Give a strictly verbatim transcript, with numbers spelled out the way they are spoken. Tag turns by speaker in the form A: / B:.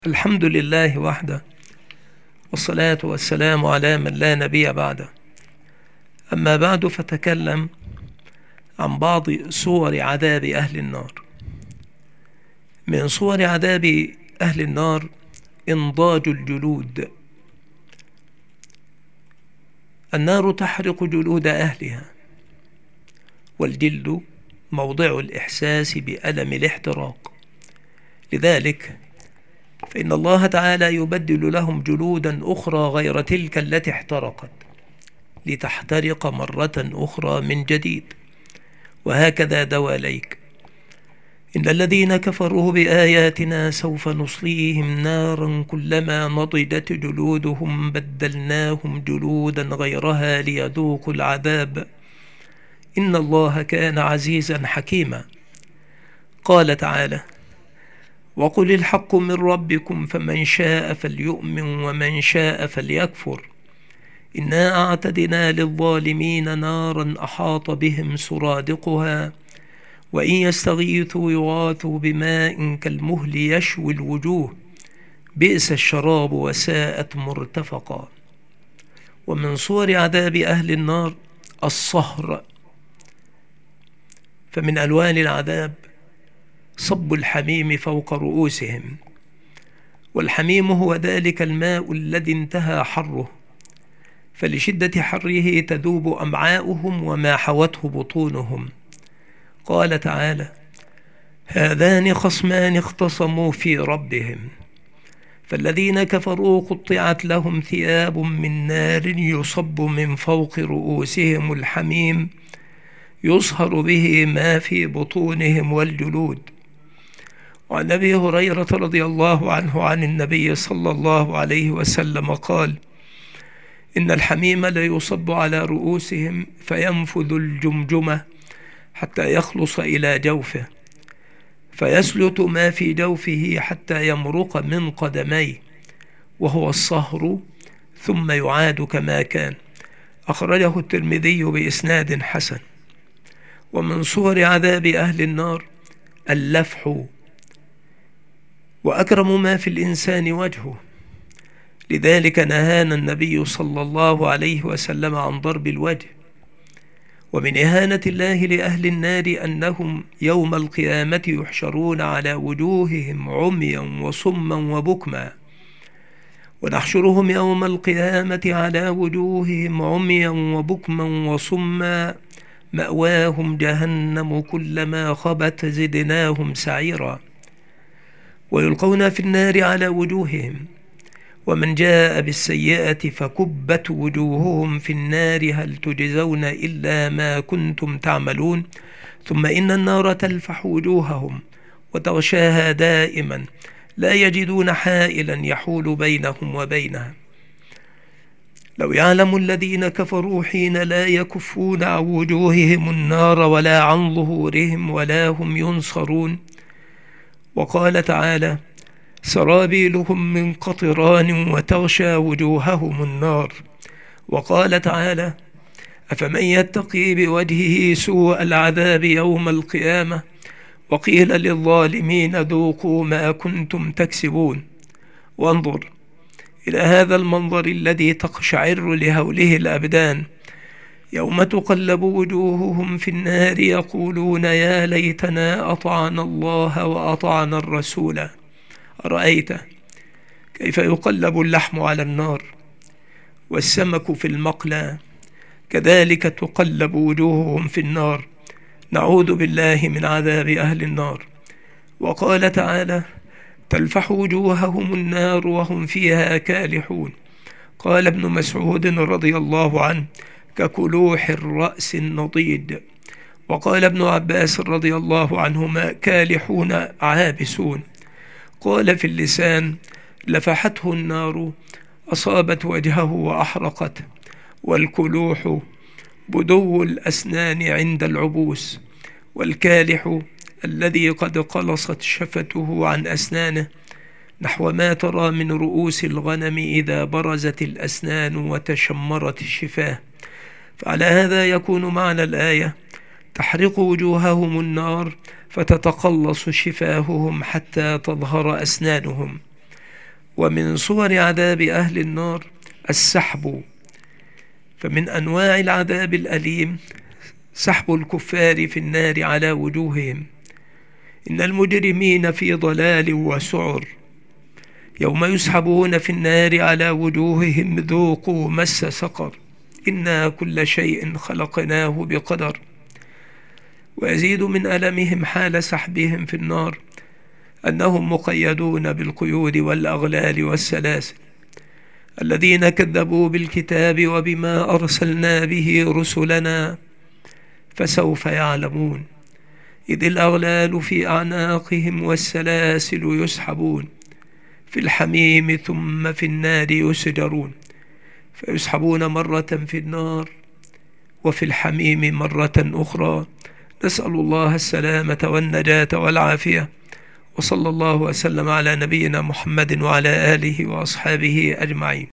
A: الحمد لله وحده، والصلاة والسلام على من لا نبي بعده. أما بعد، فتكلم عن بعض صور عذاب أهل النار. من صور عذاب أهل النار إنضاج الجلود. النار تحرق جلود أهلها، والجلد موضع الإحساس بألم الاحتراق، لذلك فإن الله تعالى يبدل لهم جلودا أخرى غير تلك التي احترقت لتحترق مرة أخرى من جديد، وهكذا دواليك. إن الذين كفروا بآياتنا سوف نصليهم نارا كلما نضجت جلودهم بدلناهم جلودا غيرها ليذوقوا العذاب إن الله كان عزيزا حكيما. قال تعالى: وقل الحق من ربكم فمن شاء فليؤمن ومن شاء فليكفر إنا أعتدنا للظالمين نارا أحاط بهم سرادقها وإن يستغيثوا يغاثوا بماء كالمهل يشوي الوجوه بئس الشراب وساءت مرتفقا. ومن صور عذاب أهل النار الصهر. فمن ألوان العذاب صب الحميم فوق رؤوسهم، والحميم هو ذلك الماء الذي انتهى حره، فلشدة حره تذوب أمعاؤهم وما حوته بطونهم. قال تعالى: هذان خصمان اختصموا في ربهم فالذين كفروا قطعت لهم ثياب من نار يصب من فوق رؤوسهم الحميم يصهر به ما في بطونهم والجلود. وعن أبي هريرة رضي الله عنه عن النبي صلى الله عليه وسلم قال: إن الحميم ليصب على رؤوسهم فينفذ الجمجمة حتى يخلص إلى جوفه فيسلت ما في جوفه حتى يمرق من قدميه وهو الصهر ثم يعاد كما كان. أخرجه الترمذي بإسناد حسن. ومن صور عذاب أهل النار اللفح. وأكرم ما في الإنسان وجهه، لذلك نهانا النبي صلى الله عليه وسلم عن ضرب الوجه. ومن إهانة الله لأهل النار أنهم يوم القيامة يحشرون على وجوههم عميا وصما وبكما، ونحشرهم يوم القيامة على وجوههم عميا وبكما وصما مأواهم جهنم كلما خبت زدناهم سعيرا. ويلقون في النار على وجوههم. ومن جاء بالسيئة فكبت وجوههم في النار هل تجزون إلا ما كنتم تعملون ثم إن النار تلفح وجوههم وتغشاها دائما لا يجدون حائلا يحول بينهم وبينها. لو يعلم الذين كفروا حين لا يكفون عن وجوههم النار ولا عن ظهورهم ولا هم ينصرون. وقال تعالى: سرابيلهم من قطران وتغشى وجوههم النار. وقال تعالى: أفمن يتقي بوجهه سوء العذاب يوم القيامة وقيل للظالمين ذوقوا ما كنتم تكسبون. وانظر إلى هذا المنظر الذي تقشعر لهوله الأبدان يوم تقلب وجوههم في النار يقولون يا ليتنا أطعنا الله وأطعنا الرسول. أرأيت كيف يقلب اللحم على النار والسمك في المقلى، كذلك تقلب وجوههم في النار. نعوذ بالله من عذاب أهل النار. وقال تعالى: تلفح وجوههم النار وهم فيها كالحون. قال ابن مسعود رضي الله عنه: ككلوح الرأس النضيد. وقال ابن عباس رضي الله عنهما: كالحون عابسون. قال في اللسان: لفحته النار أصابت وجهه وأحرقته. والكلوح بدو الأسنان عند العبوس، والكالح الذي قد قلصت شفته عن أسنانه نحو ما ترى من رؤوس الغنم إذا برزت الأسنان وتشمرت الشفاه. فعلى هذا يكون معنى الآية: تحرق وجوههم النار فتتقلص شفاههم حتى تظهر أسنانهم. ومن صور عذاب أهل النار السحب، فمن أنواع العذاب الأليم سحب الكفار في النار على وجوههم. إن المجرمين في ضلال وسعر، يوم يسحبون في النار على وجوههم ذوقوا مس سقر، إنا كل شيء خلقناه بقدر. ويزيد من ألمهم حال سحبهم في النار أنهم مقيدون بالقيود والأغلال والسلاسل، الذين كذبوا بالكتاب وبما أرسلنا به رسلنا، فسوف يعلمون إذ الأغلال في أعناقهم والسلاسل يسحبون في الحميم ثم في النار يسجرون، فيسحبون مرة في النار وفي الحميم مرة أخرى. نسأل الله السلامة والنجاة والعافية، وصلى الله وسلم على نبينا محمد وعلى آله وأصحابه أجمعين.